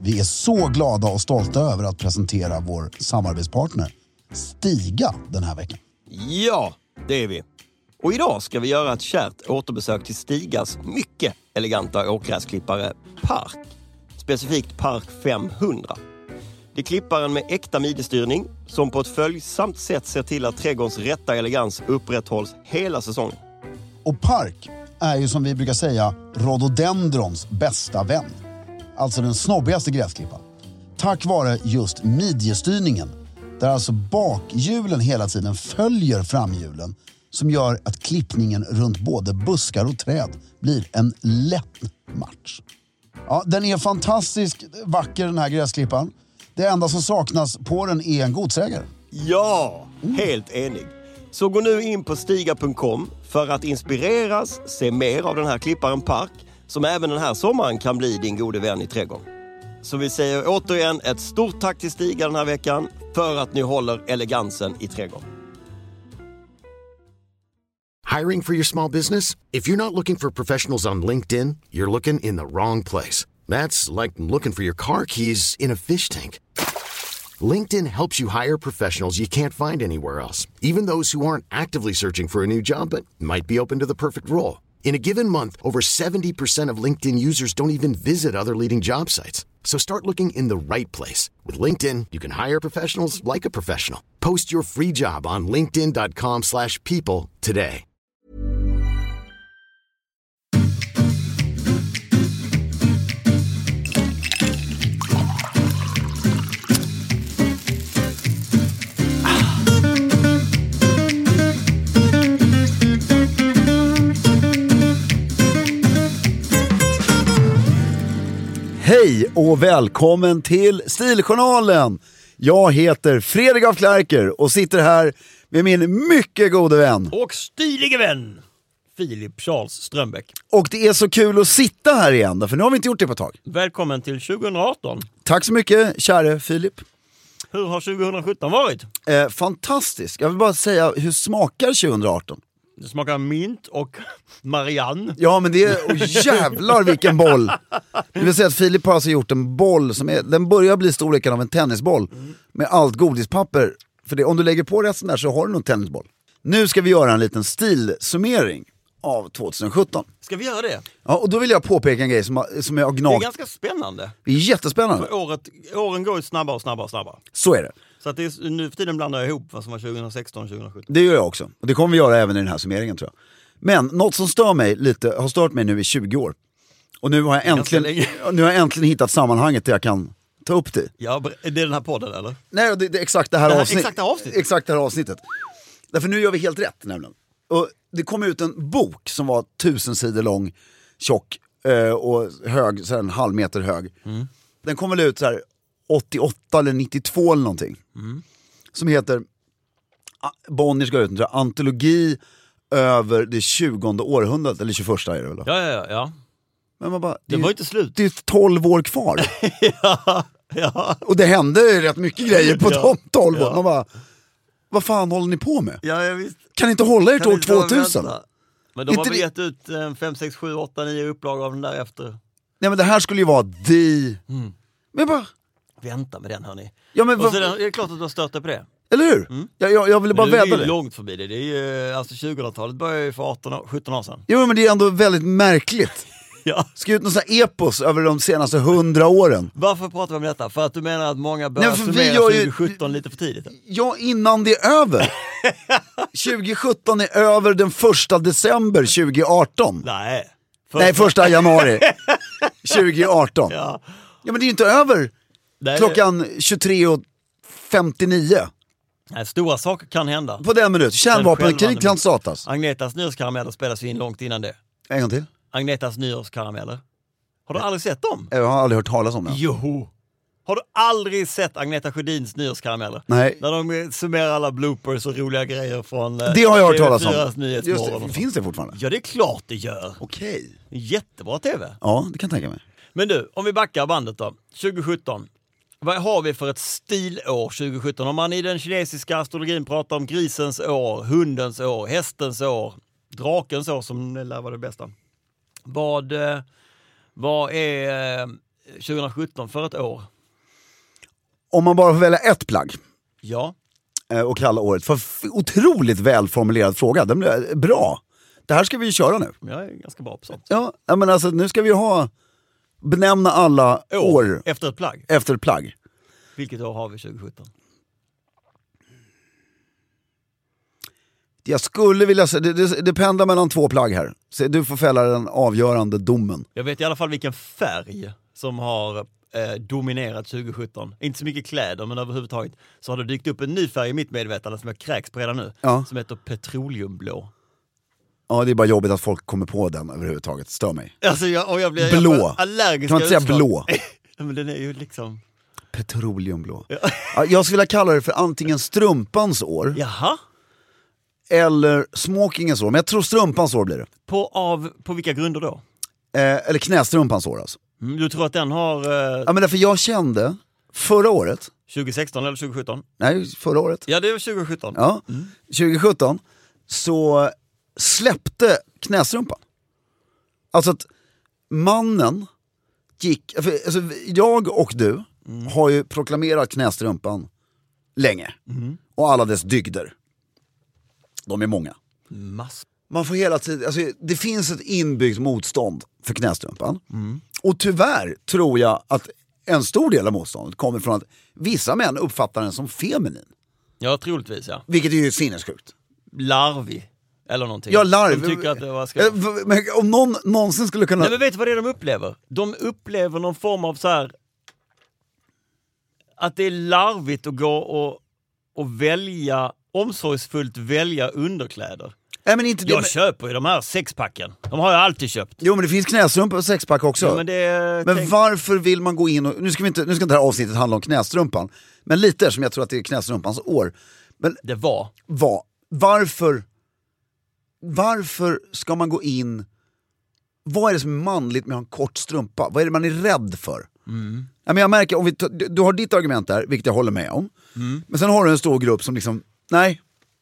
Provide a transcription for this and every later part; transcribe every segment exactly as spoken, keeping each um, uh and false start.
Vi är så glada och stolta över att presentera vår samarbetspartner Stiga den här veckan. Ja, det är vi. Och idag ska vi göra ett kärt återbesök till Stigas mycket eleganta åkgräsklippare Park. Specifikt Park femhundra. Det är klipparen med äkta midjestyrning som på ett följsamt sätt ser till att trädgårdens rätta elegans upprätthålls hela säsongen. Och Park är ju som vi brukar säga rhododendrons bästa vän. Alltså den snobbigaste gräsklippan. Tack vare just midjestyrningen, där alltså bakhjulen hela tiden följer framhjulen, som gör att klippningen runt både buskar och träd blir en lätt match. Ja, den är fantastiskt vacker, den här gräsklippan. Det enda som saknas på den är en godsägare. Ja, helt enig. Så gå nu in på stiga punkt com för att inspireras, se mer av den här klipparen Park, som även den här sommaren kan bli din gode vän i trädgården. Så vi säger återigen ett stort tack till Stiga den här veckan för att ni håller elegansen i trädgården. Hiring for your small business? If you're not looking for professionals on LinkedIn, you're looking in the wrong place. That's like looking for your car keys in a fish tank. LinkedIn helps you hire professionals you can't find anywhere else, even those who aren't actively searching for a new job but might be open to the perfect role. In a given month, over seventy percent of LinkedIn users don't even visit other leading job sites. So start looking in the right place. With LinkedIn, you can hire professionals like a professional. Post your free job on linkedin dot com slash people today. Hej och välkommen till Stiljournalen. Jag heter Fredrik af Klerker och sitter här med min mycket gode vän och stilige vän Filip Charles Strömbäck. Och det är så kul att sitta här igen, för nu har vi inte gjort det på ett tag. Välkommen till tjugo arton. Tack så mycket, käre Filip. Hur har tjugo sjutton varit? Eh, fantastiskt. Jag vill bara säga, hur smakar tjugo arton? Det smakar mint och Marianne. Ja, men det är, oh, jävlar vilken boll. Det vill säga att Filip har alltså gjort en boll som är, den börjar bli storleken av en tennisboll mm. med allt godispapper. För det, om du lägger på resten där så har du nog en tennisboll. Nu ska vi göra en liten stilsummering av tjugo sjutton. Ska vi göra det? Ja, och då vill jag påpeka en grej som, som jag har gnagt. Det är ganska spännande. Det är jättespännande. För året, åren går ju snabbare och snabbare och snabbare. Så är det. Så att det är, nu för tiden blandar jag ihop vad som var tjugo sexton och tjugo sjutton. Det gör jag också. Och det kommer vi göra även i den här summeringen, tror jag. Men något som stör mig lite, har stört mig nu i tjugo år. Och nu har jag äntligen, nu har jag äntligen hittat sammanhanget där jag kan ta upp det. Ja, är det den här podden eller? Nej, det, det är exakt det här, det här avsnitt, exakt det här avsnittet. Exakt det här avsnittet. Därför nu gör vi helt rätt nämligen. Och det kom ut en bok som var tusen sidor lång, tjock eh, och hög, så här en halv meter hög. Mm. Den kom väl ut så här åttioåtta eller nittiotvå eller någonting. Mm. Som heter Bonnier ska ut en antologi över det tjugonde århundradet, eller tjugoförsta är det väl då? Ja, ja, ja, ja. Men man bara, det, det var inte slut. Det är tolv år kvar. ja, ja. Och det hände rätt mycket grejer på ja, de tolv år. Ja. Man bara, vad fan håller ni på med? Ja, jag visst. Kan ni inte hålla er till år tvåtusen? Men de har väl gett ut fem, sex, sju, åtta, nio upplag av den där efter. Nej, men det här skulle ju vara the... Mm. Men bara... Vänta med den, hörni. Ja, men och så är det klart att du har stört dig på det. Eller hur? Mm. Jag, jag, jag ville bara vädra det. Det är ju långt förbi det. Det är ju, alltså tjugohundratalet börjar ju för arton, sjutton år sedan. Jo, men det är ändå väldigt märkligt. Ja. Ska ut någon sån här epos över de senaste hundra åren. Varför pratar vi om detta? För att du menar att många börjar Nej, summera tjugo sjutton lite för tidigt? Ja, innan det är över. tjugo sjutton är över den första december tjugo arton. Nej. Första... Nej, första januari tjugo arton. Ja. Ja, men det är ju inte över. Nej. Klockan tjugotre och femtionio. Nej, stora saker kan hända. På den minut. Kärnvapenkrig kan startas. Agnetas nyårskarameller spelas in långt innan det. En gång till. Agnetas nyårskarameller. Har du aldrig sett dem? Jag har aldrig hört talas om dem. Jo. Har du aldrig sett Agneta Sjödins nyårskarameller? Nej. När de summerar alla bloopers och roliga grejer från... Det har jag hört talas om. Just det, finns det fortfarande? Ja, det är klart det gör. Okej. Jättebra tv. Ja, det kan jag tänka mig. Men du, om vi backar bandet då. tjugo sjutton. Vad har vi för ett stilår tjugo sjutton? Om man i den kinesiska astrologin pratar om grisens år, hundens år, hästens år, drakens år som lär vara det bästa. Vad, vad är tjugohundrasjutton för ett år. Om man bara får välja ett plagg. Ja. Och kalla året för otroligt välformulerad fråga. Den blir bra. Det här ska vi ju köra nu. Jag är ganska bra på sånt. Ja, men alltså nu ska vi ha benämna alla år, år efter ett plagg. Efter ett plagg. Vilket år har vi tjugohundrasjutton? Jag skulle vilja säga, det, det, det pendlar mellan två plagg här. Så du får fälla den avgörande domen. Jag vet i alla fall vilken färg som har eh, dominerat tjugohundrasjutton. Inte så mycket kläder, men överhuvudtaget så har det dykt upp en ny färg i mitt medvetande som jag kräks på redan nu. Ja. Som heter petroleumblå. Ja, det är bara jobbigt att folk kommer på den överhuvudtaget. Stör mig. Alltså jag, och jag blir blå. Jag allergisk. Kan man inte säga blå? Men den är ju liksom... Petroleumblå. Ja. Ja, jag skulle vilja kalla det för antingen strumpans år. Jaha. Eller smokingens år. Men jag tror strumpans år blir det. På, av, på vilka grunder då? Eh, eller knästrumpans år alltså. Mm, du tror att den har... Eh... Ja, men därför jag kände förra året... tjugohundrasexton eller tjugohundrasjutton? Nej, förra året. Ja, det var tjugohundrasjutton. Ja, mm. tjugohundrasjutton så släppte knästrumpan. Alltså att mannen gick... Alltså jag och du mm. har ju proklamerat knästrumpan länge. Mm. Och alla dess dygder. De är många. Mass. Man får hela tiden, alltså, det finns ett inbyggt motstånd för knästrumpan. Mm. Och tyvärr tror jag att en stor del av motståndet kommer från att vissa män uppfattar den som feminin. Ja, troligtvis, ja. Vilket är ju sinnessjukt. Larvig. Eller någonting. Ja, larvig. De tycker att det var ska... Men om någon någonsin skulle kunna... Nej, men vet du vad det är de upplever? De upplever någon form av så här... Att det är larvigt att gå och, och välja... omsorgsfullt välja underkläder. Nej, men inte det, jag men... köper ju de här sexpacken. De har jag alltid köpt. Jo, men det finns knästrumpor och sexpack också. Jo, men det, men tänk... varför vill man gå in och... Nu ska, vi inte, nu ska inte det här avsnittet handla om knästrumpan. Men lite som jag tror att det är knästrumpans år. Men det var. var. Varför... Varför ska man gå in... Vad är det som är manligt med att ha en kort strumpa? Vad är det man är rädd för? Mm. Ja, men jag märker, om vi t- du har ditt argument där, vilket jag håller med om. Mm. Men sen har du en stor grupp som liksom... Nej,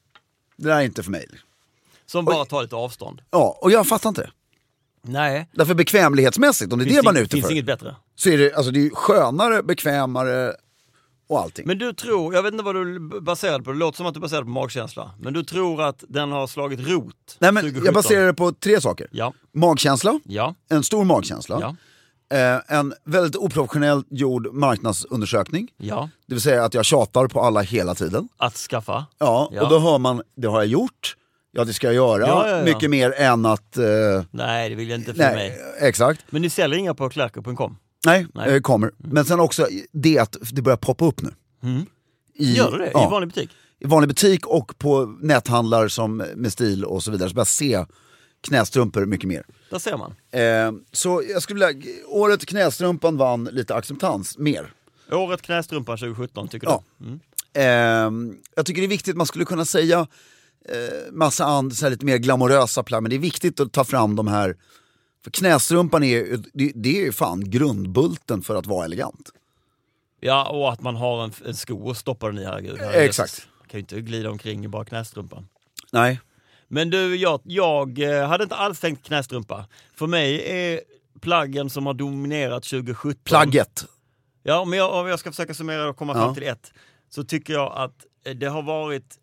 det där är inte för mig. Som bara tar lite avstånd. Ja, och jag fattar inte det. Nej. Därför bekvämlighetsmässigt, om det är finns det man är ing- ute finns för. inget bättre. Så är det, alltså det är skönare, bekvämare och allting. Men du tror, jag vet inte vad du baserar på, det låter som att du baserar på magkänsla. Men du tror att den har slagit rot. Nej, men jag baserar det på tre saker. Ja. Magkänsla, ja. En stor magkänsla. Ja. Eh, en väldigt oprofessionell gjord marknadsundersökning. Ja. Det vill säga att jag tjatar på alla hela tiden. Att skaffa. Ja, ja. Och då hör man, det har jag gjort. Ja, det ska jag göra. Ja, ja, ja. Mycket mer än att... Eh... Nej, det vill jag inte för Nej, mig. Exakt. Men ni säljer inga på klerker punkt com? Nej, Nej. Eh, kommer. Mm. Men sen också det att det börjar poppa upp nu. Mm. I, Gör du det? Ja, i vanlig butik? I vanlig butik och på näthandlar som med stil och så vidare. Så börjar se knästrumpor mycket mer. Där ser man. Eh, så jag skulle vilja... Året knästrumpan vann lite acceptans mer. Året knästrumpan tjugohundrasjutton tycker ja. du? Mm. Eh, jag tycker det är viktigt, man skulle kunna säga eh, massa and, så här lite mer glamorösa plagg, men det är viktigt att ta fram de här, för knästrumpan är det, det är ju fan grundbulten för att vara elegant. Ja, och att man har en, en sko och stoppar den i, herregud. Eh, exakt. Man kan ju inte glida omkring i bara knästrumpan. Nej. Men du, jag, jag hade inte alls tänkt knästrumpa. För mig är plaggen som har dominerat tjugohundrasjutton... Plagget. Ja, men jag, om jag ska försöka summera och komma ja. fram till ett, så tycker jag att det har varit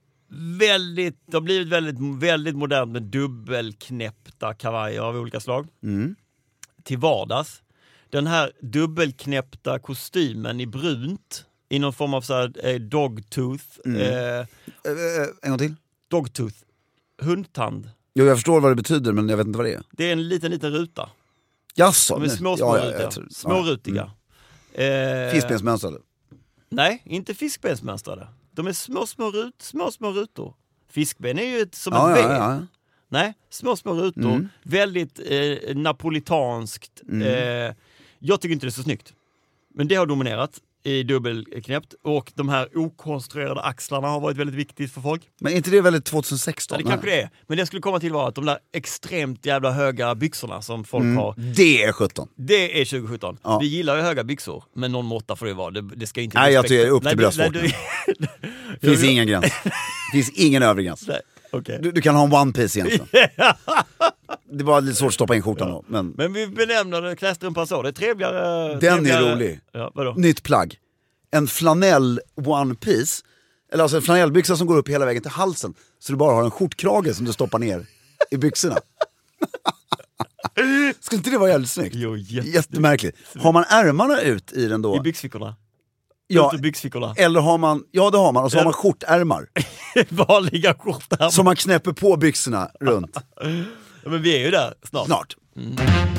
väldigt, det har blivit väldigt, väldigt modernt med dubbelknäppta kavajer av olika slag. Mm. Till vardags. Den här dubbelknäppta kostymen i brunt, i någon form av så här, eh, dogtooth. Mm. Eh, eh, en gång till. Dogtooth. Hundtand. Jo, jag förstår vad det betyder, men jag vet inte vad det är. Det är en liten, liten ruta. Jaså? De är små, små, ja, rutor. ja, tror, Smårutiga. Ja. Mm. Eh, Fiskbensmönstrade? Nej, inte fiskbensmönstrade. De är små, små, rut, små, små rutor. Fiskben är ju ett, som ja, ett ja, V. ja. Nej, små, små rutor. Mm. Väldigt eh, napolitanskt. Mm. Eh, jag tycker inte det är så snyggt. Men det har dominerat i dubbelknäppt. Och de här okonstruerade axlarna har varit väldigt viktigt för folk. Men är inte det väldigt tjugohundrasexton? Ja, det kanske det är. Men det jag skulle komma till var att de där extremt jävla höga byxorna som folk mm. har. Det är sjutton. Det är tjugohundrasjutton. Ja. Vi gillar ju höga byxor. Men någon måtta får det vara. Det, det ska inte... Nej, jag tycker upp till bröstvårtan. Det finns ingen gräns. Det finns ingen övre gräns. Nej. Okay. Du, du kan ha en one piece egentligen. det var lite svårt att stoppa in skjortan ja. då. Men... men vi benämner klädstrumpan så. Det är trevligare. Den trevligare... är rolig. Ja, vadå? Nytt plagg. En flanell one piece. Eller alltså en flanellbyxa som går upp hela vägen till halsen. Så du bara har en skjortkrage som du stoppar ner i byxorna. Skulle inte det vara jävligt snyggt? Jo, jätte... jättemärkligt. Har man ärmarna ut i den då? I byxfickorna. Ja, byxfickorna. eller har man, ja det har man, och så har man skjortärmar. Vanliga skjortärmar. Som man knäpper på byxorna runt. Ja, men vi är ju där snart. Snart. Mm.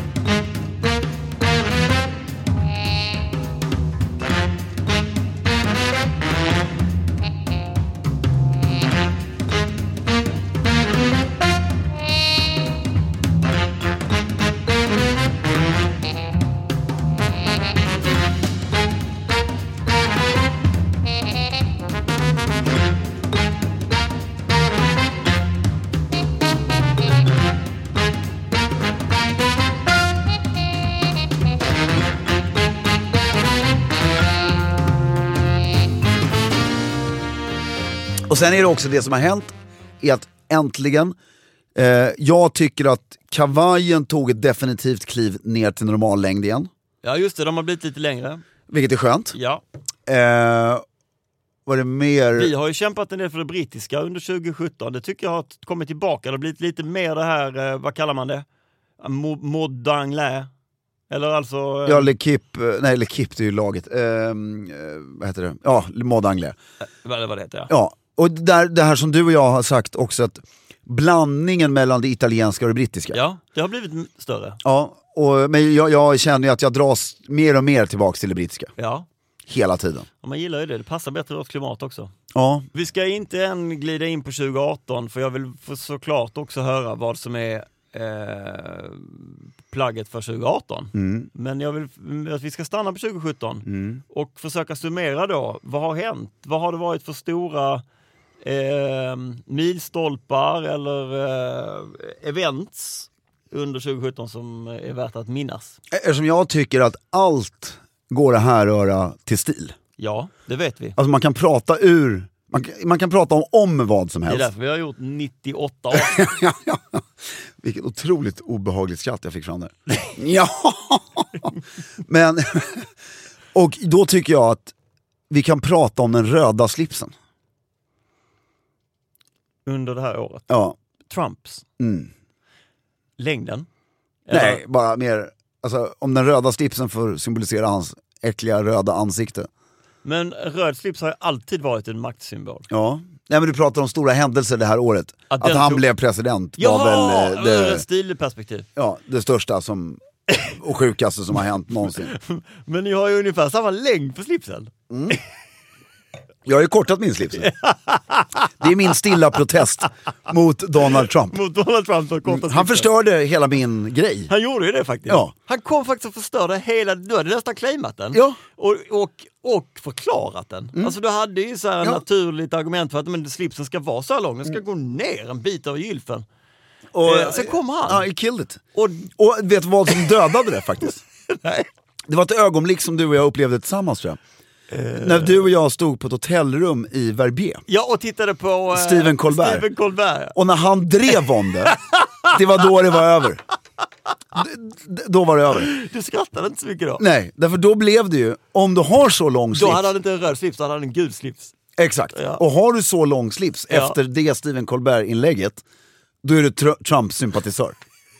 Och sen är det också det som har hänt är att äntligen eh, jag tycker att kavajen tog ett definitivt kliv ner till normal längd igen. Ja just det, de har blivit lite längre. Vilket är skönt. Ja. Eh, var det mer... Vi har ju kämpat en del för det brittiska under tjugo sjutton. Det tycker jag har kommit tillbaka. Det har blivit lite mer det här, eh, vad kallar man det? Mode d'anglais. Eller alltså... Eh... Ja, L'Equipe, nej L'Equipe det är ju laget. Eh, vad heter det? Ja, Mode d'anglais. Eh, vad, vad det heter, ja. Ja. Och där, det här som du och jag har sagt också, att blandningen mellan det italienska och det brittiska. Ja, det har blivit större. Ja, och, men jag, jag känner ju att jag dras mer och mer tillbaka till det brittiska. Ja. Hela tiden. Och man gillar ju det, det passar bättre åt klimat också. Ja. Vi ska inte än glida in på tjugo arton, för jag vill för såklart också höra vad som är eh, plagget för tjugo arton. Mm. Men jag vill att vi ska stanna på tjugo sjutton mm. och försöka summera då. Vad har hänt? Vad har det varit för stora eh, milstolpar eller eh, events under tjugo sjutton som är värt att minnas? Eftersom jag tycker att allt går att härröra till stil. Ja, det vet vi. Alltså man kan prata ur, man, man kan prata om, om vad som helst. Det är därför vi har gjort nittioåtta år. ja, ja, ja. Vilket otroligt obehagligt skratt jag fick fram där. ja. Men, och då tycker jag att vi kan prata om den röda slipsen. Under det här året? Ja. Trumps? Mm. Längden? Eller? Nej, bara mer, alltså om den röda slipsen får symbolisera hans äckliga röda ansikte. Men röd slips har ju alltid varit en maktsymbol. Ja. Nej, men du pratar om stora händelser det här året. Att, att han tog... blev president var ja, väl det, det stilperspektiv. Ja, det största som och sjukaste som har hänt någonsin. Men ni har ju ungefär samma längd på slipsen. Mm. Jag har ju kortat min slips. Det är min stilla protest mot Donald Trump. Mot Donald Trump och korta Han förstörde hela min grej. Han gjorde ju det faktiskt. Ja. Han kom faktiskt att förstöra hela, du hade nästan claimat den. Ja. Och, och, och förklarat den. Mm. Alltså du hade ju så här ja. naturligt argument för att men, slipsen ska vara så här lång. Den ska mm. gå ner en bit av gylfen. Och eh, sen kom han. Ja, he killed it. Och, och vet du vad som dödade det faktiskt? Nej. Det var ett ögonblick som du och jag upplevde tillsammans, tror jag. Uh, När du och jag stod på ett hotellrum i Verbier. Ja, och tittade på uh, Stephen Colbert. Stephen Colbert. Och när han drev om det, det var då det var över. D- d- då var det över. Du skrattade inte så mycket då. Nej, därför då blev det ju, om du har så lång slips. Då hade han inte en röd slips, då hade han en gul slips. Exakt, ja. Och har du så lång slips ja. efter det Stephen Colbert-inlägget, då är du tr- Trump-sympatisör.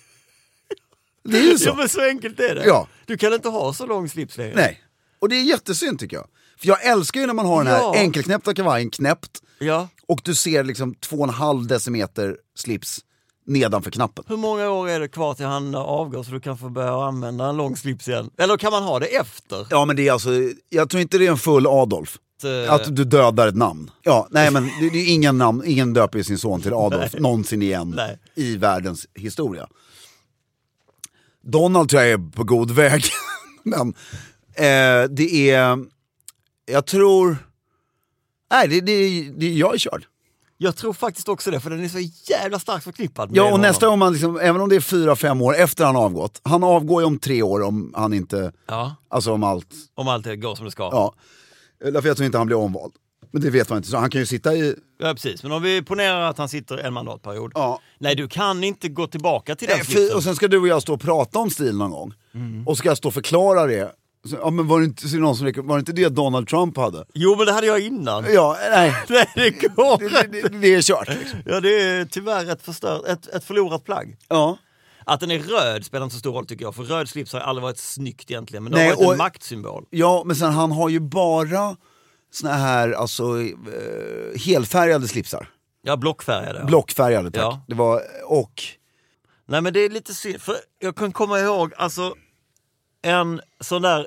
Det är ju så. Ja, men så enkelt är det. Ja. Du kan inte ha så lång slips längre. Nej, och det är jättesynd tycker jag. För jag älskar ju när man har den här ja. enkelknäppta kavajen knäppt. Ja. Och du ser liksom två och en halv decimeter slips nedanför knappen. Hur många år är det kvar till han avgår så du kan få börja använda en lång slips igen? Eller kan man ha det efter? Ja, men det är alltså, jag tror inte det är en full Adolf. Uh... Att du dödar ett namn. Ja, nej men det, det är ingen namn, ingen döper ju sin son till Adolf någonsin igen nej. i världens historia. Donald tror jag är på god väg. Men eh, det är, jag tror, nej det, det, det jag är körd. Jag tror faktiskt också det, för den är så jävla starkt förknippad med ja, och honom. nästa gång man liksom, även om det är fyra, fem år efter han avgått. Han avgår ju om tre år om han inte, ja. alltså om allt. Om allt går som det ska. Ja, därför jag tror inte han blir omvald. Men det vet man inte, så han kan ju sitta i... Ja, precis. Men om vi ponerar att han sitter en mandatperiod. Ja. Nej, du kan inte gå tillbaka till den Nej, slipsen. för, och sen ska du och jag stå och prata om stil någon gång. Mm. Och ska jag stå och förklara det. Så, ja, men var det, inte, så någon som, var det inte det Donald Trump hade? Jo, men det hade jag innan. Ja, nej. nej, det går. Det, det, det, det är kört. Liksom. Ja, det är tyvärr ett, förstört, ett, ett förlorat plagg. Ja. Att den är röd spelar inte så stor roll tycker jag. För röd slips har aldrig varit snyggt egentligen. Men det nej, har varit och, en maktsymbol. Ja, men sen han har ju bara såna här, alltså, eh, helfärgade slipsar. Ja, blockfärgade. Ja. Blockfärgade, tack. Ja. Det var, och... Nej, men det är lite synd. För jag kan komma ihåg, alltså, en sån där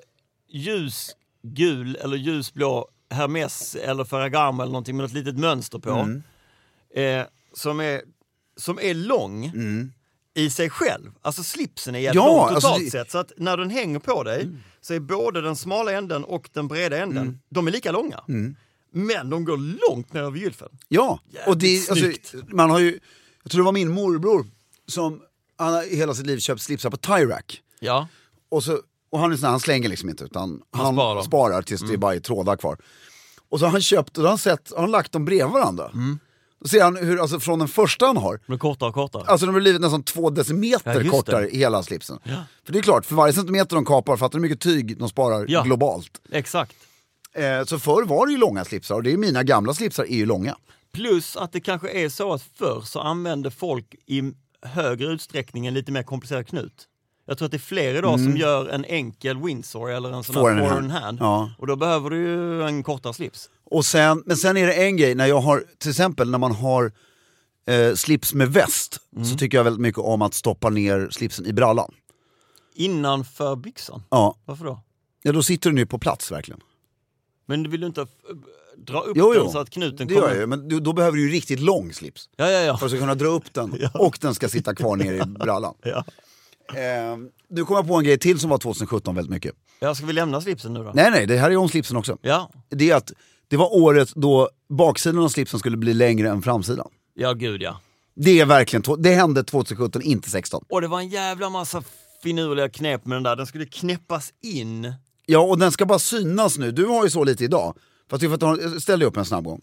ljusgul eller ljusblå Hermes eller Ferragamo eller någonting med ett litet mönster på. Mm. Eh, som, är, som är lång mm. i sig själv. Alltså slipsen är jävligt ja, lång totalt alltså, sett. Så att när den hänger på dig mm. så är både den smala änden och den breda änden, mm. de är lika långa. Mm. Men de går långt ner över gylfen. Ja, jävligt och det, alltså, man har ju, jag tror det var min morbror som han har hela sitt liv köpt slipsar på Tyrack. Ja. Och, så, och han, är sån, han slänger liksom inte utan han, han sparar. sparar tills mm. det är bara är trådar kvar. Och så har han köpt och då har han, sett, har han lagt dem bredvid varandra. Mm. Då ser han hur, alltså från den första han har. De kortare och kortare. Alltså de har blivit nästan två decimeter ja, kortare i hela slipsen. Ja. För det är klart, för varje centimeter de kapar, fattar du hur mycket tyg de sparar ja. globalt. Exakt. Eh, så förr var det ju långa slipsar och det är mina gamla slipsar är ju långa. Plus att det kanske är så att förr så använde folk i högre utsträckning en lite mer komplicerad knut. Jag tror att det är fler idag mm. som gör en enkel Windsor eller en sån här four in hand. Ja. Och då behöver du ju en kortare slips. Och sen, men sen är det en grej, när jag har, till exempel när man har eh, slips med väst mm. så tycker jag väldigt mycket om att stoppa ner slipsen i brallan. Innanför byxan? Ja. Varför då? Ja, då sitter den ju på plats verkligen. Men du vill du inte f- dra upp jo, den jo. så att knuten det kommer? Gör jag, men då, då behöver du ju riktigt lång slips. Ja, ja, ja. För att ska kunna dra upp den ja. och den ska sitta kvar ner i brallan. Ja. Eh, du kommer på en grej till som var tjugosjutton väldigt mycket. Ja, ska vi lämna slipsen nu då? Nej, nej, det här är om slipsen också. Ja. Det är att det var året då baksidan av slipsen skulle bli längre än framsidan. Ja, gud ja. Det är verkligen, det hände tjugosjutton, inte sexton. Och det var en jävla massa finurliga knep med den där. Den skulle knäppas in. Ja, och den ska bara synas nu. Du har ju så lite idag. Fast du får ställa dig upp en snabb gång.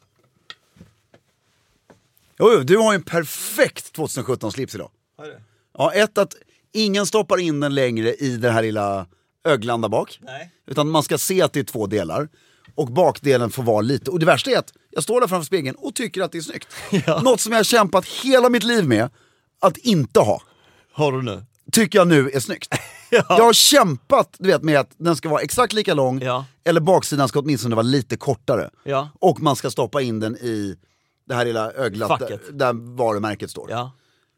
Jo, jo, du har ju en perfekt tjugosjutton slips idag. Vad är det? Ja, ett att ingen stoppar in den längre i den här lilla öglan där bak. Nej. Utan man ska se att det är två delar. Och bakdelen får vara lite. Och det värsta är att jag står där framför spegeln och tycker att det är snyggt. Ja. Något som jag har kämpat hela mitt liv med att inte ha. Har du nu? Tycker jag nu är snyggt. Ja. Jag har kämpat, du vet, med att den ska vara exakt lika lång. Ja. Eller baksidan ska åtminstone vara lite kortare. Ja. Och man ska stoppa in den i det här lilla öglat där, där varumärket står. Ja.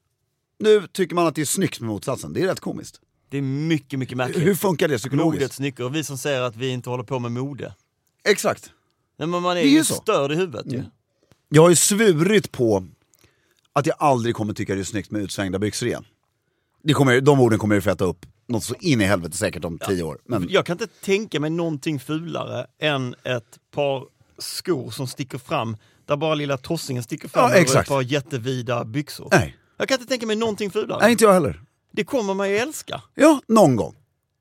Nu tycker man att det är snyggt med motsatsen. Det är rätt komiskt. Det är mycket, mycket märkligt. Hur funkar det psykologiskt? Modets nycker. Och vi som säger att vi inte håller på med mode. Exakt. Nej, men man är, är ju störd i huvudet mm. ju. Jag har ju svurit på att jag aldrig kommer tycka det är snyggt med utsvängda byxor igen. Det kommer, de orden kommer ju få äta upp något så in i helvete säkert om ja. tio år. Men... Jag kan inte tänka mig någonting fulare än ett par skor som sticker fram, där bara lilla tossingen sticker fram ja, över ett par jättevida byxor. Nej. Jag kan inte tänka mig någonting fulare. Nej, inte jag heller. Det kommer man ju älska. Ja, någon gång.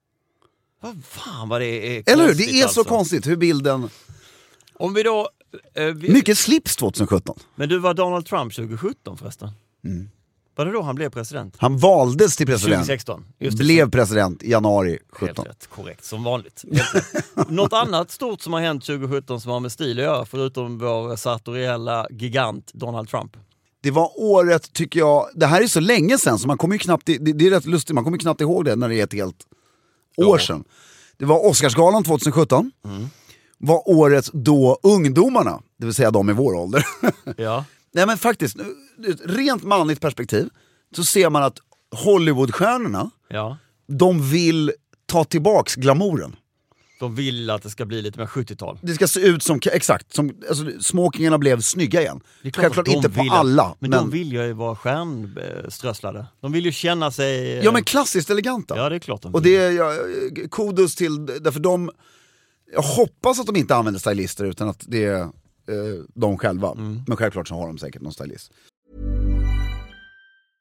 Vad fan vad det är konstigt. Eller hur? Det är alltså. Så konstigt hur bilden... Om vi då... Eh, vi... Mycket slips tjugosjutton. Men du var Donald Trump tjugosjutton förresten. Mm. Var det då han blev president? Han valdes till president. tjugosexton. Just det, blev president i januari sjutton. Helt rätt, korrekt, som vanligt. Något annat stort som har hänt tjugosjutton som har med stil att göra, förutom vår sartoriella gigant Donald Trump? Det var året, tycker jag, det här är så länge sedan så man kommer ju knappt, det, det är rätt lustigt, man kommer ju knappt ihåg det när det är ett helt år ja. sedan. Det var Oscarsgalan tjugosjutton. Mm. Var året då ungdomarna, det vill säga de i vår ålder. Ja. Nej men faktiskt, rent manligt perspektiv så ser man att Hollywoodstjärnorna, ja. de vill ta tillbaks glamouren. De vill att det ska bli lite mer sjuttiotal. Det ska se ut som, exakt, som alltså, smokingarna blev snygga igen. Självklart inte på vill, alla. Men, men de vill ju vara stjärnströsslade. De vill ju känna sig... Ja men klassiskt eleganta. Ja det är klart de vill. Och det är ja, kudos till, därför de... Jag hoppas att de inte använder stylister utan att det är eh, de själva. Mm. Men självklart så har de säkert någon stylist.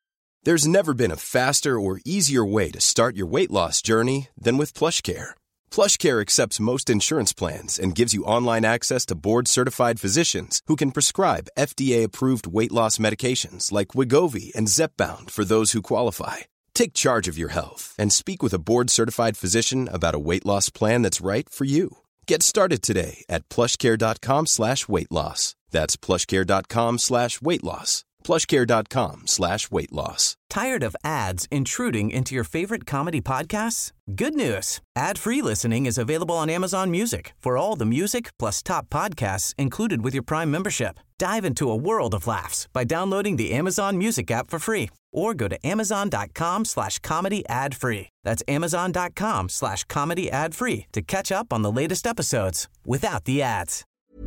There's never been a faster or easier way to start your weight loss journey than with PlushCare. PlushCare accepts most insurance plans and gives you online access to board-certified physicians who can prescribe F D A-approved weight loss medications like Wegovy and Zepbound for those who qualify. Take charge of your health and speak with a board-certified physician about a weight loss plan that's right for you. Get started today at plushcare.com slash weight loss. That's plushcare.com slash weight loss. plushcare.com slash weight loss. Tired of ads intruding into your favorite comedy podcasts? Good news. Ad-free listening is available on Amazon Music for all the music plus top podcasts included with your Prime membership. Dive into a world of laughs by downloading the Amazon Music app for free or go to amazon.com slash comedy ad free. That's amazon.com slash comedy ad free to catch up on the latest episodes without the ads.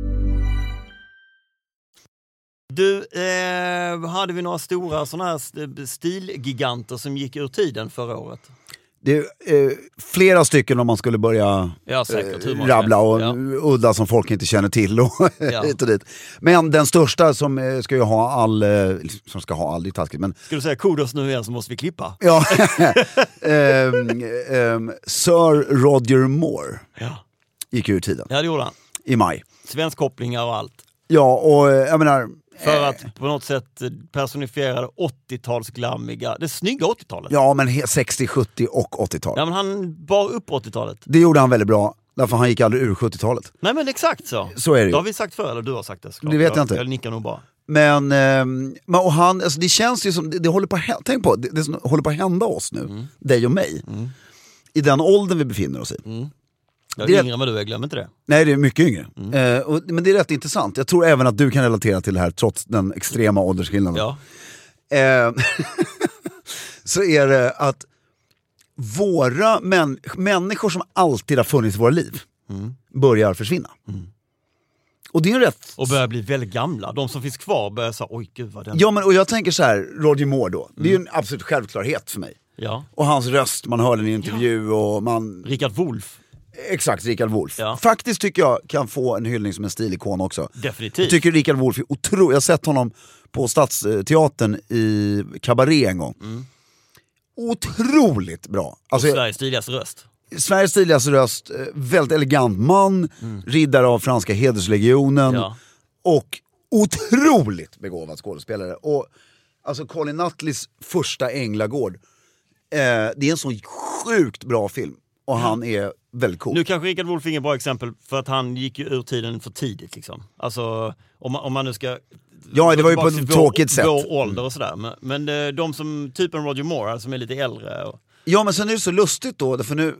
Du, eh, hade vi några stora sådana här stilgiganter som gick ur tiden förra året? Det är eh, flera stycken om man skulle börja ja, säkert, eh, rabbla och ja. udda som folk inte känner till och ja. hit och dit. Men den största som eh, ska ju ha all eh, som ska ha all, det är taskigt, men ska du säga kodos nu igen så måste vi klippa. Ja. um, um, Sir Roger Moore. Ja. Gick ur tiden. Ja, det gjorde han. I maj. Svenskkopplingar och allt. Ja, och jag menar för att på något sätt personifiera åttiotalsglammiga, det snygga åttiotalet. Ja, men sextio, sjuttio och åttiotal. Ja, men han bar upp åttiotalet. Det gjorde han väldigt bra, därför han gick aldrig ur sjuttiotalet. Nej, men exakt så. Så är det ju. Det har vi sagt förr, eller du har sagt det. Såklart. Det vet jag inte. Jag nickar nog bara. Men, eh, och han, alltså det känns ju som, det, det håller på att, tänk på, det, det som håller på att hända oss nu, mm. dig och mig, mm. i den åldern vi befinner oss i. Mm. Jag är yngre än vad du är, glöm inte det. Nej, det är mycket yngre. Mm. Eh, och, men det är rätt intressant. Jag tror även att du kan relatera till det här trots den extrema åldersskillnaden. Ja. Eh, så är det att våra män, människor som alltid har funnits i våra liv mm. börjar försvinna. Mm. Och det är rätt... Och börjar bli väldigt gamla. De som finns kvar börjar säga, oj gud vad den... Ja, men och jag tänker så här, Roger Moore då. Mm. Det är ju en absolut självklarhet för mig. Ja. Och hans röst, man hörde i en intervju ja. och man... Richard Wolff. Exakt, Richard Wolff. Ja. Faktiskt tycker jag kan få en hyllning som en stilikon också. Definitivt. Jag tycker Richard Wolff är otroligt. Jag har sett honom på Stadsteatern i Cabaret en gång. Mm. Otroligt bra. Alltså, Sveriges stiligaste röst. Sveriges stiligaste röst, väldigt elegant man, mm. riddare av franska hederslegionen ja. och otroligt begåvad skådespelare. Och alltså Colin Nutleys första Änglagård, eh, det är en så sjukt bra film. Och han är väldigt cool. Nu kanske Richard Wolff är ingen bra exempel för att han gick ju ur tiden för tidigt liksom. Alltså om man, om man nu ska... Ja, det var ju på ett tråkigt sätt. Vår ålder och sådär. Men, men de som, typen Roger Moore som är lite äldre. Och... Ja, men sen är det så lustigt då, för nu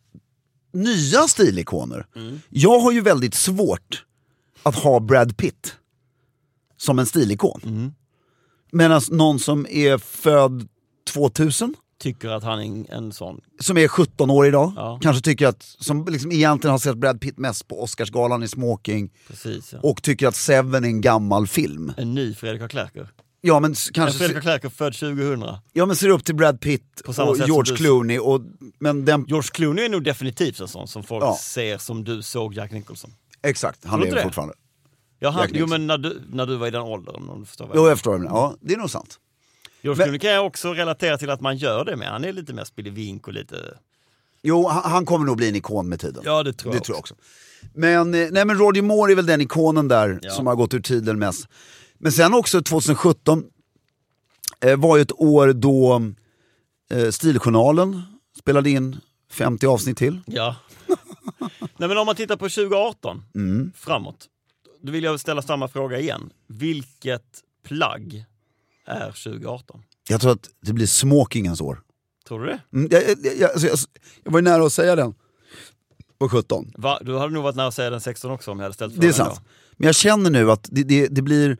nya stilikoner. Mm. Jag har ju väldigt svårt att ha Brad Pitt som en stilikon. Mm. Medan någon som är född tvåtusen tycker att han är en sån. Som är sjutton år idag. Ja. Kanske tycker att, som liksom egentligen har sett Brad Pitt mest på Oscarsgalan i smoking. Precis, ja. Och tycker att Seven är en gammal film. En ny Fredrik af Klerker. Ja, men kanske... Fredrik af Klerker född tjugohundra. Ja, men ser upp till Brad Pitt och George Clooney. Och, men den... George Clooney är nog definitivt en sån som folk ja. ser som du såg Jack Nicholson. Exakt, han lever fortfarande. Ja, han, jo, men när du, när du var i den åldern. Om du förstår vad jo, jag förstår. Ja, det är nog sant. George Clooney kan jag också relatera till att man gör det med. Han är lite mer spillevink och lite... Jo, han, han kommer nog bli en ikon med tiden. Ja, det tror jag, det tror jag också. Men, nej, men Roger Moore är väl den ikonen där ja. som har gått ur tiden mest. Men sen också tjugosjutton eh, var ju ett år då eh, Stiljournalen spelade in femtio avsnitt till. Ja. Nej, men om man tittar på tjugoarton mm. framåt, då vill jag ställa samma fråga igen. Vilket plagg är tjugoarton? Jag tror att det blir smokingens år. Tror du det? Mm, jag, jag, jag, alltså, jag, jag var nära att säga den på sjutton. Va? Du hade nog varit nära att säga den sexton också om jag hade ställt frågan. Det är sant. Då. Men jag känner nu att det, det, det blir...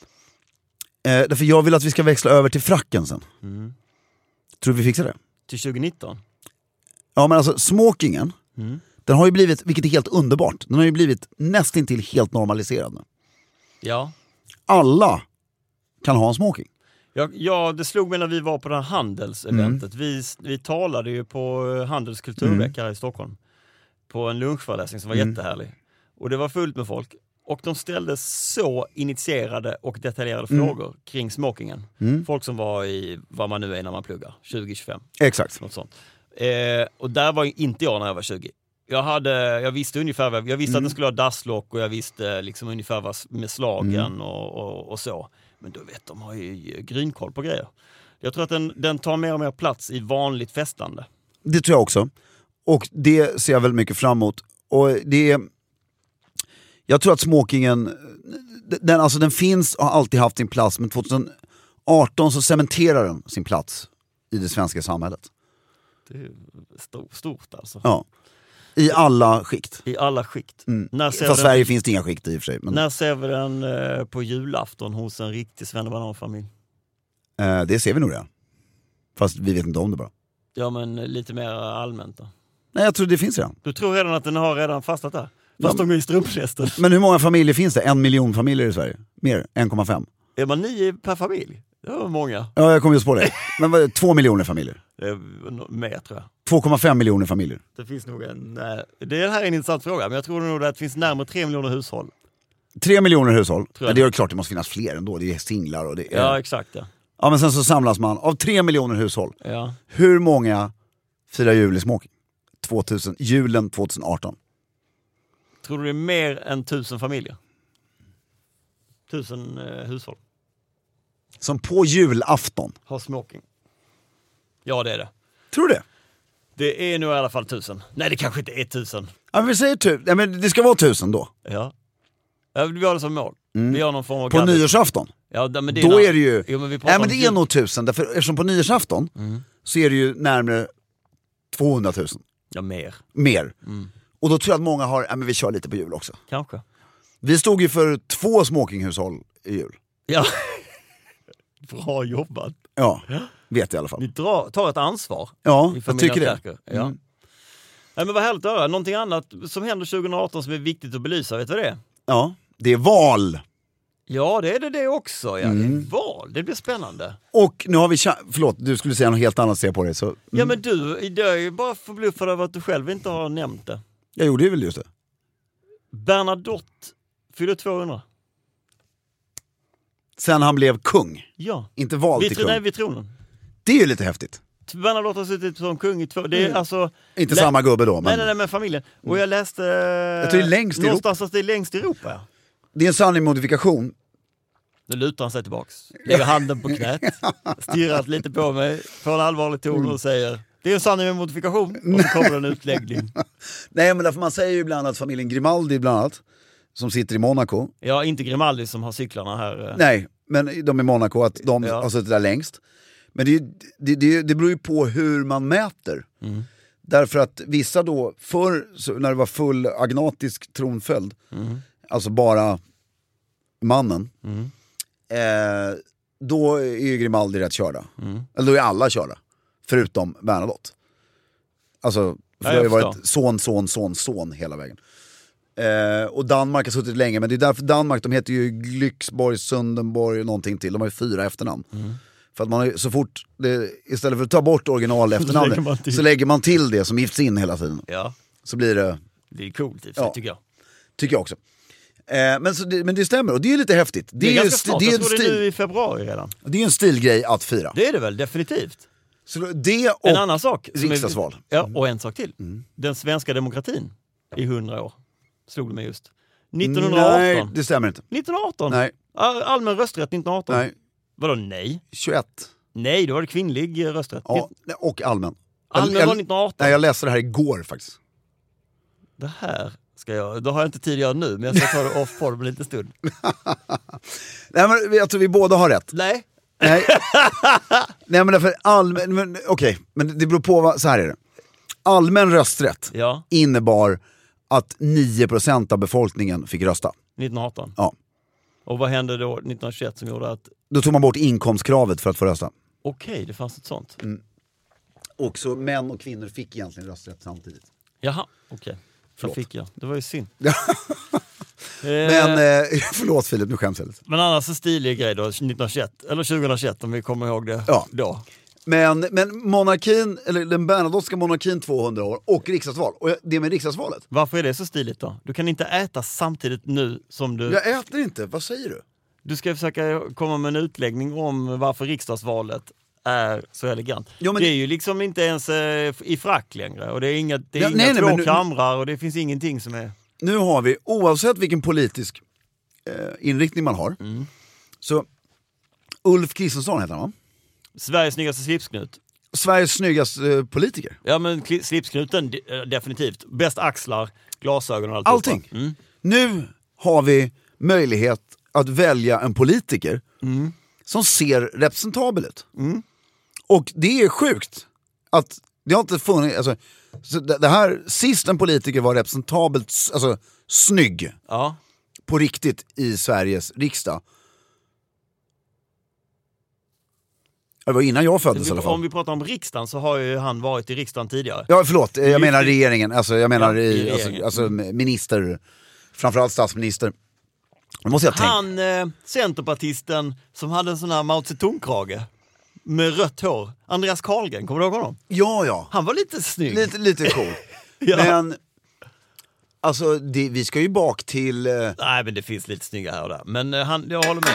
Eh, därför jag vill att vi ska växla över till fracken sen. Mm. Tror du vi fixar det? Till tjugonitton? Ja, men alltså smokingen, mm. den har ju blivit, vilket är helt underbart, den har ju blivit nästintill helt normaliserad nu. Ja. Alla kan ha en smoking. Ja, ja, det slog mig när vi var på det här handelseventet. Mm. Vi, vi talade ju på Handels kulturvecka mm. i Stockholm. På en lunchföreläsning som var mm. jättehärlig. Och det var fullt med folk. Och de ställde så initierade och detaljerade mm. frågor kring smokingen. Mm. Folk som var i, vad man nu är när man pluggar, tjugo tjugofem. Exakt. Något sånt. Eh, och där var inte jag när jag var tjugo. Jag, hade, jag visste ungefär vad, jag visste Mm. att den skulle ha dasslock och jag visste liksom ungefär vad med slagen Mm. och, och, och så. Men du vet, de har ju grynkoll på grejer. Jag tror att den, den tar mer och mer plats i vanligt festande. Det tror jag också. Och det ser jag väldigt mycket fram emot. Och det är... Jag tror att smokingen, den, alltså den finns och har alltid haft sin plats, men tjugoarton så cementerar den sin plats i det svenska samhället. Det är stort, stort alltså. Ja. I alla skikt. I alla skikt. Mm. När ser Fast den, Sverige finns det inga skikt i och för sig. Men, när ser vi den eh, på julafton hos en riktig svennebananfamilj? eh, det ser vi nog redan. Fast vi vet inte om det bara. Ja, men lite mer allmänt då. Nej, jag tror det finns redan. Du tror redan att den har redan fastat där? Fast Ja, de går i strumpnästen. Men hur många familjer finns det? En miljon familjer i Sverige? Mer? en komma fem? Är man nio per familj? Det var många. Ja, jag kommer just på det. Men vad är det? Två miljoner familjer? Det är mer, tror jag. två komma fem miljoner familjer. Det finns nog en... Det här är en intressant fråga, men jag tror nog att det finns närmare tre miljoner hushåll. Tre miljoner hushåll. Tror jag. Ja, det är klart det måste finnas fler ändå. Det är singlar och det är... Ja, exakt. Ja. Ja, men sen så samlas man av tre miljoner hushåll. Ja. Hur många firar jul i smoking? tvåtusen, julen tjugoarton. Tror du det är mer än tusen familjer? Tusen eh, hushåll Som på julafton. har smoking. Ja, det är det. Tror du det? Det är nog i alla fall tusen. Nej, det kanske inte är tusen. Ja, men vi säger tusen. Ja, men det ska vara tusen då. Ja. Ja, vi har det som mål. Mm. Vi har någon form av På gaddis. nyårsafton. Ja, men det Då är, är det ju... Jo, men vi pratar Nej, men om det är jul. nog tusen. Därför, eftersom på nyårsafton Mm. så är det ju närmare tvåhundratusen. Ja, mer. Mer. Mm. Och då tror jag att många har... Ja, men vi kör lite på jul också. Kanske. Vi stod ju för två smokinghushåll i jul. Ja. Bra jobbat. Ja, vet jag i alla fall. Ni drar, tar ett ansvar. Ja, i jag familjen tycker det. Kärker. Ja. Mm. Nej, men vad härligt att höra. Någonting annat som händer tjugoarton som är viktigt att belysa, vet du vad det är? Ja, det är val. Ja, det är det det också. Ja. Mm. Det är val, det blir spännande. Och nu har vi... cha- Förlåt, du skulle säga något helt annat, ser på det. Så, mm. Ja, men du, jag är ju bara förbluffad över att du själv inte har nämnt det. Jag gjorde väl just det. Bernadotte fyller tvåhundra. Sen han blev kung. Ja. Inte vald Vi till tror, nej, kung. vid tronen. Det är ju lite häftigt. Bernadotte har suttit som kung i två... Det är Mm. alltså... Inte Lä- samma gubbe då, men Nej, nej, nej, men familjen. Och jag läste... Jag tror det är längst i någonstans att det är längst i Europa, ja. det är en sanning modifikation. Nu lutar han sig tillbaks. Lägger handen på knät. Stirrat lite på mig. Får en allvarlig ton och säger... Det är en sanning med modifikation. Och så kommer en utläggning. Nej, men därför man säger ju ibland att familjen Grimaldi bland annat, som sitter i Monaco. Ja, inte Grimaldi som har cyklarna här. Nej, men de i Monaco, att de Ja. har suttit där längst. Men det, är ju- det, det, det beror ju på hur man mäter. Mm. Därför att vissa då, förr så, när det var full agnatisk tronföljd, Mm. alltså bara mannen, Mm. eh, då är ju Grimaldi rätt körda. Mm. Eller då är alla körda, förutom Bernadotte. Alltså, för Ja, det har ju jag varit förstår. son, son, son, son hela vägen. Eh, och Danmark har suttit länge, men det är därför Danmark, de heter ju Glycksborg, Sundenborg och någonting till. De har ju fyra efternamn. Mm. För att man har ju, så fort, det, istället för att ta bort original efternamnet, lägger man till. så lägger man till det som gifts in hela tiden. Ja, Så blir det, det är coolt i och för sig, Ja. tycker jag. tycker jag också. Eh, men, så det, men det stämmer, och det är lite häftigt. Det, Det är är, ganska ju, snart, det, är jag en tror det är nu stil, i februari redan. det är en stilgrej att fira. Det är det väl, definitivt. Så det och En annan sak. som är- riksdagsval. Ja, och en sak till. Mm. Den svenska demokratin i hundra år. Slog det mig just. nittonhundraarton. Nej, det stämmer inte. nittonhundraarton. Nej, All- Allmän rösträtt nittonhundraarton. nej. Vadå nej? tjugoett. Nej, då var det kvinnlig eh, rösträtt. Ja, och allmän. Allmän Jag- var jag- nittonhundraarton. Nej, jag läste det här igår faktiskt. Det här ska jag, då har jag inte tid att göra nu, men jag ska ta det off på en liten stund. Nej, men jag tror vi båda har rätt. Nej. Nej, Nej men därför allmän, men okej, men det beror på vad, så här är det. Allmän rösträtt Ja, innebar att nio procent av befolkningen fick rösta. nittonhundraarton. Ja. Och vad hände då nittonhundratjugoett som gjorde att... Då tog man bort inkomstkravet för att få rösta. Okej, det fanns ett sånt. Och så män och kvinnor fick egentligen rösträtt samtidigt. Jaha, okej. Det Förlåt. fick jag. Det var ju synd. Ja. Eh, Men, eh, förlåt Filip, nu skäms jag lite. Men annars en stilig grej då, nittonhundratjugoett, eller tjugohundratjugoett om vi kommer ihåg det Ja. då. Men, men monarkin, eller den Bernadotteska monarkin tvåhundra år och riksdagsval. Och det med riksdagsvalet. Varför är det så stiligt då? Du kan inte äta samtidigt nu som du... Jag äter inte, vad säger du? Du ska försöka komma med en utläggning om varför riksdagsvalet är så elegant. Jo, men det är det... ju liksom inte ens eh, i frack längre. Och det är inga, det är ja, inga nej, två nej, nu, kamrar och det finns ingenting som är... Nu har vi, oavsett vilken politisk eh, inriktning man har, mm. så Ulf Kristersson heter han, va? Sveriges snyggaste slipsknut. Sveriges snyggaste eh, politiker. Ja, men slipsknuten definitivt. Bäst axlar, glasögon och allt. Allting. Mm. Nu har vi möjlighet att välja en politiker mm. som ser representabel ut. Mm. Och det är sjukt att det har inte funnits, alltså, så det här, sist en politiker var representabelt, alltså snygg, ja. på riktigt i Sveriges riksdag. Det var innan jag föddes i alla fall. Om vi pratar om riksdagen så har ju han varit i riksdagen tidigare. Ja, förlåt, jag menar regeringen, alltså jag menar ja, i, alltså, alltså minister, framförallt statsminister. Det måste jag tänka. Han, eh, centerpartisten som hade en sån här Mao Zedong-krage med rött hår. Andreas Carlgren, kommer du ihåg honom? Ja, ja. Han var lite snygg. Lite, lite cool. ja. Men, alltså, det, vi ska ju bak till... Eh... Nej, men det finns lite snygga här och där. Men eh, han, jag håller med.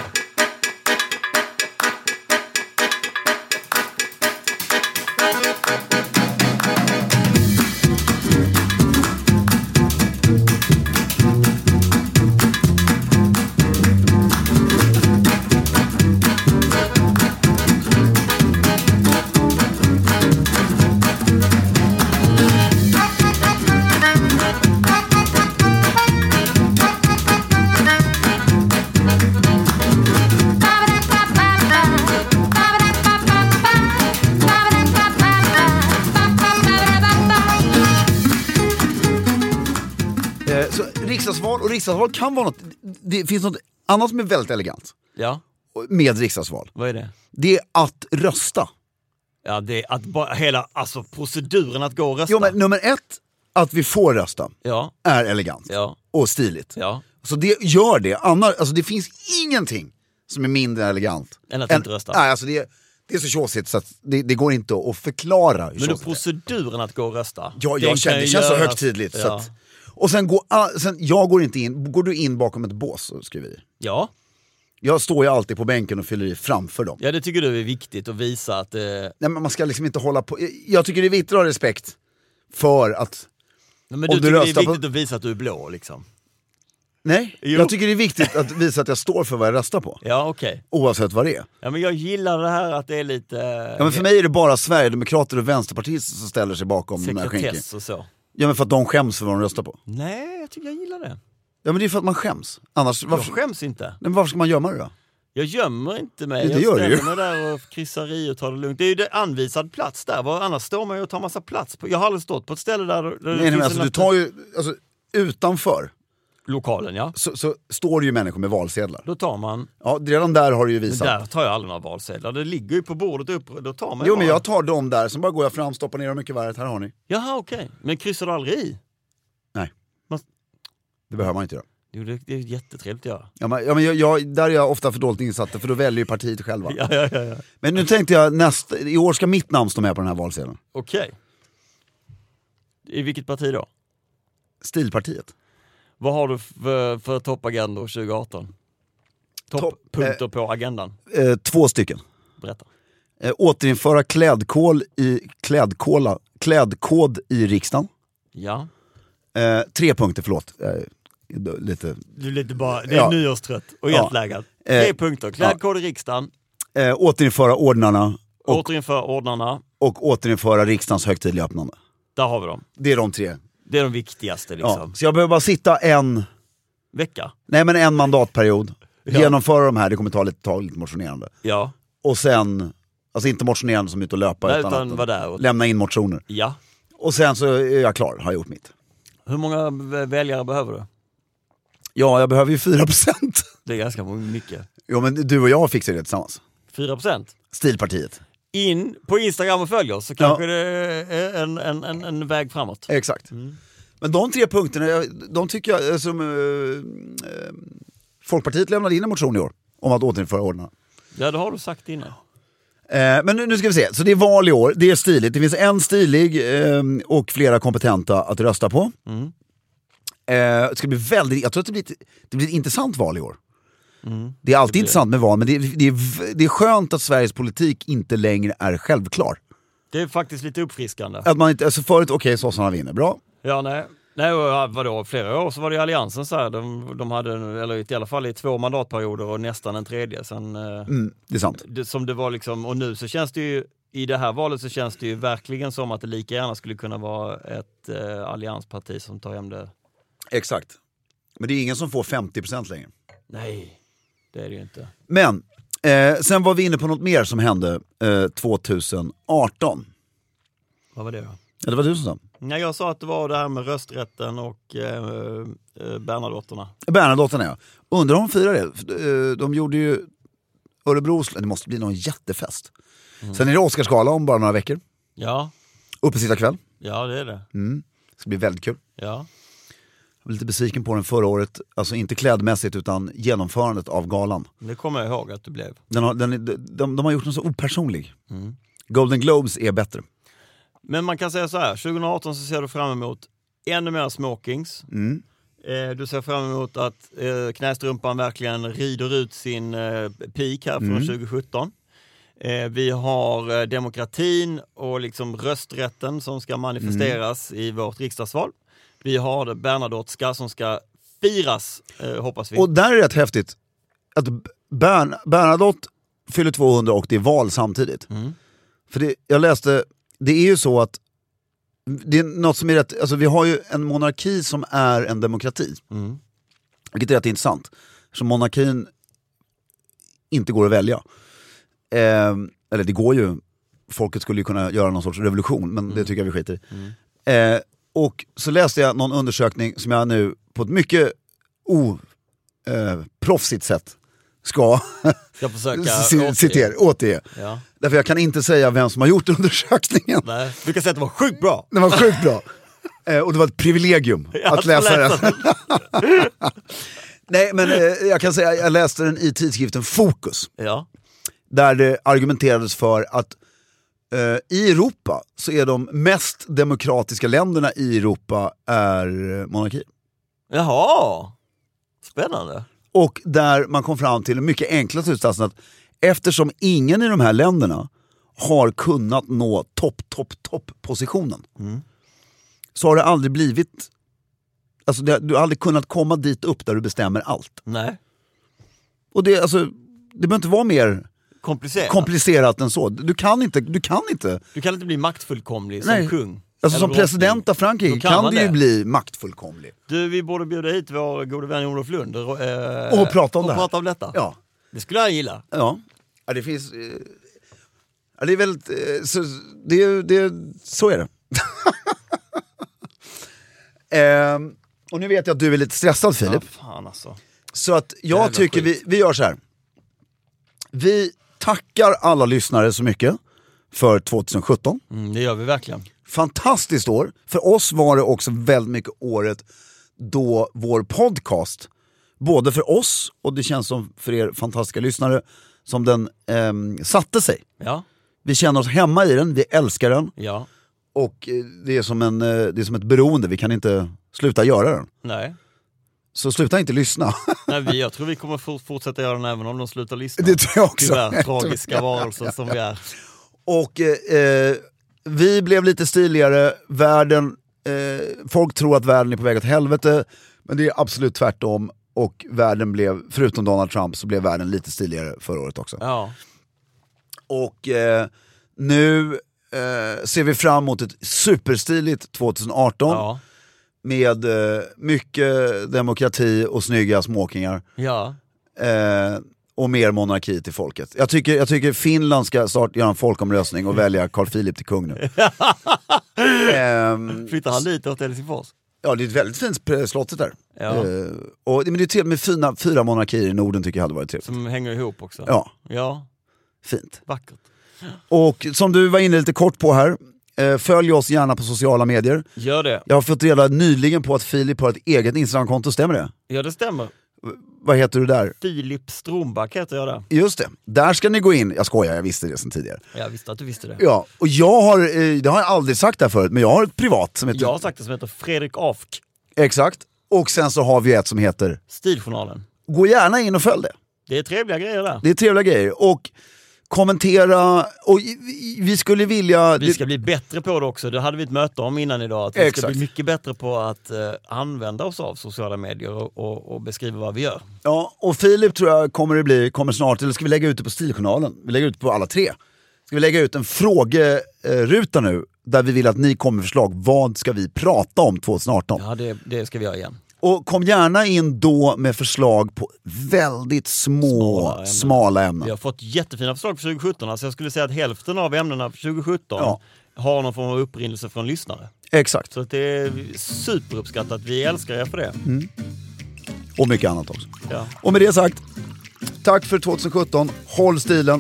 Riksdagsval, och riksdagsval kan vara något, det finns något annat som är väldigt elegant. Ja. Med riksdagsval. Vad är det? Det är att rösta. Ja, det är att bara hela, alltså proceduren att gå och rösta. Jo, men nummer ett, att vi får rösta, ja. är elegant. Ja. Och stiligt. Ja. Så det gör det. Annars, alltså det finns ingenting som är mindre elegant. Än att än, inte rösta. Nej, alltså det, det är så tjåsigt så att det, det går inte att förklara. Men då proceduren att gå och rösta. Ja, jag känner, det känns göras, så högtidligt. Ja. Så att, och sen går, sen, jag går inte in, går du in bakom ett bås och skriver i? Ja. Jag står ju alltid på bänken och fyller i framför dem. Ja, det tycker du är viktigt att visa att... Eh... Nej, men man ska liksom inte hålla på. Jag tycker det är viktigt att ha respekt för att... Nej, men du tycker det är viktigt på... att visa att du är blå, liksom? Nej, jo. Jag tycker det är viktigt att visa att jag står för vad jag röstar på. Ja, okej. Okay. Oavsett vad det är. Ja, men jag gillar det här att det är lite... Ja, men för mig är det bara Sverigedemokrater och vänsterpartister som ställer sig bakom de här skänken. Och så. Ja, men för att de skäms för vad de röstar på. Nej, jag tycker jag gillar det. Ja, men det är för att man skäms. Annars, varför... Jag skäms inte. Nej, men varför ska man gömma det då? Jag gömmer inte mig. Det jag gör ställer ju. mig där och kryssar i och tar det lugnt. Det är ju det anvisad plats där. Var annars står man ju och tar massa plats på. Jag har aldrig stått på ett ställe där... där nej, nej, men alltså, du tar ju... Alltså, utanför... lokalen, ja. Så, så står det ju människor med valsedlar. Då tar man... Ja, redan där har du ju visat. Men där tar jag aldrig några valsedlar. Det ligger ju på bordet upp. Då tar man jo, bara... men jag tar dem där. Sen bara går jag fram, stoppar ner dem mycket värret. Här har ni. Jaha, okej. Okay. Men kryssar du aldrig i? Nej. Man... Det behöver man inte göra. Jo, det, det är jättetrevligt att göra. Ja, men, ja, men jag, jag, där är jag ofta för dåligt insatt, för då väljer ju partiet själva. ja, ja, ja, ja. Men nu tänkte jag, nästa, i år ska mitt namn stå med på den här valsedeln. Okej. Okay. I vilket parti då? Stilpartiet. Vad har du för, för toppagendor tjugo arton? Topppunkter Top, eh, på agendan? Eh, två stycken. Berätta. Eh, återinföra klädkol i, klädkola, klädkod i riksdagen. Ja. Eh, tre punkter, förlåt. Eh, lite... Du är lite bara, det är ja. nyårstrött och jetlaggad. Ja. Tre eh, punkter. Klädkod ja. i riksdagen. Eh, återinföra ordnarna. Och, återinföra ordnarna. Och återinföra riksdagens högtidliga öppnande. Där har vi dem. Det är de tre. Det är de viktigaste liksom. Ja. Så jag behöver bara sitta en... vecka? Nej, men en mandatperiod. Ja. Genomföra de här, det kommer ta lite, ta lite motionerande. Ja. Och sen, alltså inte motionerande som ut och löpa. Nej, utan, utan att var där och... lämna in motioner. Ja. Och sen så är jag klar, har gjort mitt. Hur många väljare behöver du? Ja, jag behöver ju fyra procent. Det är ganska mycket. Jo, men du och jag fixar det tillsammans. fyra procent? Stilpartiet. In på Instagram och följ oss så kanske ja. det är en, en, en, en väg framåt. Exakt. Mm. Men de tre punkterna, de tycker jag som äh, äh, Folkpartiet lämnade in en motion i år om att återinföra ordnarna. Ja, det har du sagt innan. Eh, men nu, nu ska vi se, så det är val i år, det är stiligt. Det finns en stilig eh, och flera kompetenta att rösta på. Mm. Eh, det ska bli väldigt, jag tror att det blir, ett, det blir ett intressant val i år. Mm. Det är alltid det intressant med val, men det är, det, är, det är skönt att Sveriges politik inte längre är självklar. Det är faktiskt lite uppfriskande. Att man inte, alltså förut, okej, okay, sossarna vinner, bra. Ja, nej. Nej, vadå? Flera år så var det Alliansen så här. De, de hade, eller i alla fall i två mandatperioder och nästan en tredje. Sen, mm, det är sant. Det, som det var liksom, och nu så känns det ju, i det här valet så känns det ju verkligen som att det lika gärna skulle kunna vara ett eh, alliansparti som tar hem det. Exakt. Men det är ingen som får femtio procent längre. Nej, det är det ju inte. Men, eh, sen var vi inne på något mer som hände eh, tjugoarton. Vad var det då? Ja, det var du som sa. Nej, jag sa att det var det här med rösträtten och eh, eh, Bernadotterna. Bernadotterna, ja. Undrar om de firar det. De gjorde ju Örebros, det måste bli någon jättefest. Mm. Sen är det Oscarsgala om bara några veckor. Ja. Uppe sitta kväll. Ja, det är det. Mm. Det ska bli väldigt kul. Ja. Jag var lite besviken på den förra året. Alltså inte klädmässigt utan genomförandet av galan. Det kommer jag ihåg att du blev. Den har, den, de, de, de har gjort den så opersonlig. Mm. Golden Globes är bättre. Men man kan säga så här, tjugoarton så ser du fram emot ännu mer smokings. Mm. Eh, du ser fram emot att eh, knästrumpan verkligen rider ut sin eh, peak här från mm. tjugosjutton. Eh, vi har eh, demokratin och liksom rösträtten som ska manifesteras mm. i vårt riksdagsval. Vi har det Bernadotteska som ska firas, eh, hoppas vi. Och där är det rätt häftigt att Bern, Bernadotte fyller tvåhundra och det är val samtidigt. Mm. För det, jag läste, det är ju så att det är något som är rätt, alltså vi har ju en monarki som är en demokrati. Mm. Vilket är rätt intressant. Så monarkin inte går att välja. Eh, eller det går ju, folket skulle ju kunna göra någon sorts revolution, men mm. det tycker jag vi skiter i. Mm. Eh, och så läste jag någon undersökning som jag nu på ett mycket oproffsigt eh, sätt ska jag försöka c- citera, återge. Ja. Därför jag kan inte säga vem som har gjort undersökningen. Nej, du kan säga att det var sjukt bra. Det var sjukt bra. eh, och det var ett privilegium att läsa den. Nej, men eh, jag kan säga jag läste den i tidskriften Fokus. Ja. Där det argumenterades för att eh, i Europa så är de mest demokratiska länderna i Europa är monarki. Jaha, spännande. Och där man kom fram till en mycket enklare slutsatsen att eftersom ingen i de här länderna har kunnat nå topp, topp, topp positionen mm. så har det aldrig blivit, alltså det, du har aldrig kunnat komma dit upp där du bestämmer allt. Nej. Och det, alltså, det behöver inte vara mer komplicerat, komplicerat än så. Du kan inte, du kan inte. Du kan inte bli maktfullkomlig som Nej. kung. Alltså som president av Frankrike kan, kan du ju det. bli maktfullkomlig. Du, vi borde bjuda hit vår gode vän Olof Lund. Eh, och prata om och det här. prata om detta. Ja. Det skulle jag gilla. Ja, ja det finns... Eh, ja, det är väldigt... Eh, så, det, det, så är det. eh, och nu vet jag att du är lite stressad, Filip. Ja, fan alltså. Så att jag tycker vi, vi gör så här. Vi tackar alla lyssnare så mycket för tjugosjutton. Mm, det gör vi verkligen. Fantastiskt år. För oss var det också väldigt mycket året då vår podcast, både för oss och det känns som för er fantastiska lyssnare, som den eh, satte sig. Ja. Vi känner oss hemma i den, vi älskar den. Ja. Och det är, som en, det är som ett beroende, vi kan inte sluta göra den. Nej. Så sluta inte lyssna. Nej, vi, jag tror vi kommer fortsätta göra den även om de slutar lyssna. Det tror jag också. Tyvärr, tragiska varelser som vi är. Och eh, vi blev lite stiligare, världen, eh, folk tror att världen är på väg åt helvete, men det är absolut tvärtom. Och världen blev, förutom Donald Trump, så blev världen lite stiligare förra året också. Ja. Och eh, nu eh, ser vi fram emot ett superstiligt tjugoarton. Ja. Med eh, mycket demokrati och snygga smokingar. Ja. Eh, och mer monarki till folket. Jag tycker, jag tycker Finland ska snart göra en folkomröstning och välja Carl Philip till kung nu. eh, Flyttar han dit åt Helsingfors? Ja, det är ett väldigt fint slottet där. Ja. Eh, och, men det är trevligt med fina, fyra monarkier i Norden, tycker jag hade varit trevligt. Som hänger ihop också. Ja. Ja. Fint. Vackert. Och som du var inne lite kort på här, eh, följ oss gärna på sociala medier. Gör det. Jag har fått reda nyligen på att Filip har ett eget Instagram-konto, stämmer det? Ja, det stämmer. Vad heter du där? Filip Stromback heter jag där. Just det, där ska ni gå in. Jag skojar, jag visste det sedan tidigare. Jag visste att du visste det. Ja, och jag har, eh, det har jag aldrig sagt där förut, men jag har ett privat som heter... Jag har sagt det, som heter Fredrik Afk. Exakt, och sen så har vi ett som heter... Stiljournalen. Gå gärna in och följ det. Det är trevliga grejer där. Det är trevliga grejer. Och kommentera, och vi skulle vilja... Vi ska bli bättre på det också. Det hade vi ett möte om innan idag. Att vi Exakt. ska bli mycket bättre på att uh, använda oss av sociala medier och, och, och beskriva vad vi gör. Ja, och Filip tror jag kommer det bli, kommer snart, eller ska vi lägga ut det på Stiljournalen? Vi lägger ut det på alla tre. Ska vi lägga ut en frågeruta nu, där vi vill att ni kommer med förslag. Vad ska vi prata om tjugoarton? Ja, det, det ska vi göra igen. Och kom gärna in då med förslag på väldigt små, Smala ämnen. smala ämnen. Vi har fått jättefina förslag för tjugo sjutton. Alltså jag skulle säga att hälften av ämnena för tjugo sjutton Ja. har någon form av upprinnelse från lyssnare. Exakt. Så att det är superuppskattat. Vi älskar er för det. Mm. Och mycket annat också. Ja. Och med det sagt, tack för tjugo sjutton. Håll stilen.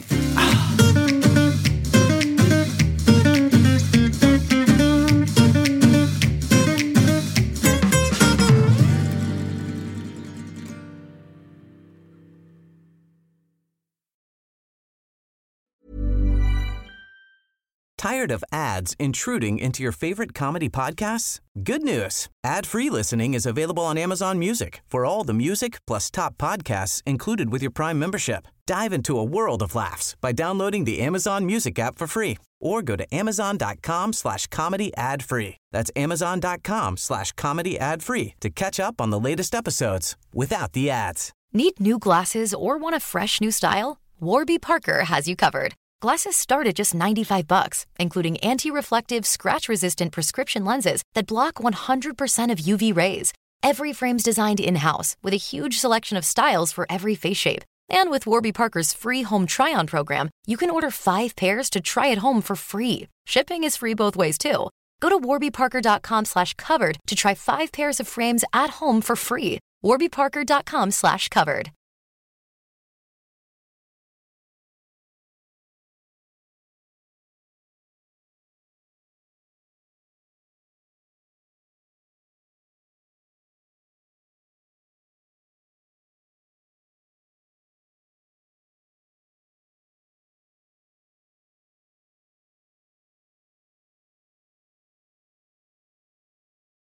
Tired of ads intruding into your favorite comedy podcasts? Good news. Ad-free listening is available on Amazon Music for all the music plus top podcasts included with your Prime membership. Dive into a world of laughs by downloading the Amazon Music app for free or go to amazon.com slash comedy ad free. That's amazon.com slash comedy ad free to catch up on the latest episodes without the ads. Need new glasses or want a fresh new style? Warby Parker has you covered. Glasses start at just ninety-five bucks, including anti-reflective, scratch-resistant prescription lenses that block one hundred percent of U V rays. Every frame's designed in-house with a huge selection of styles for every face shape. And with Warby Parker's free home try-on program, you can order five pairs to try at home for free. Shipping is free both ways, too. Go to warbyparker.com slash covered to try five pairs of frames at home for free. warbyparker.com slash covered.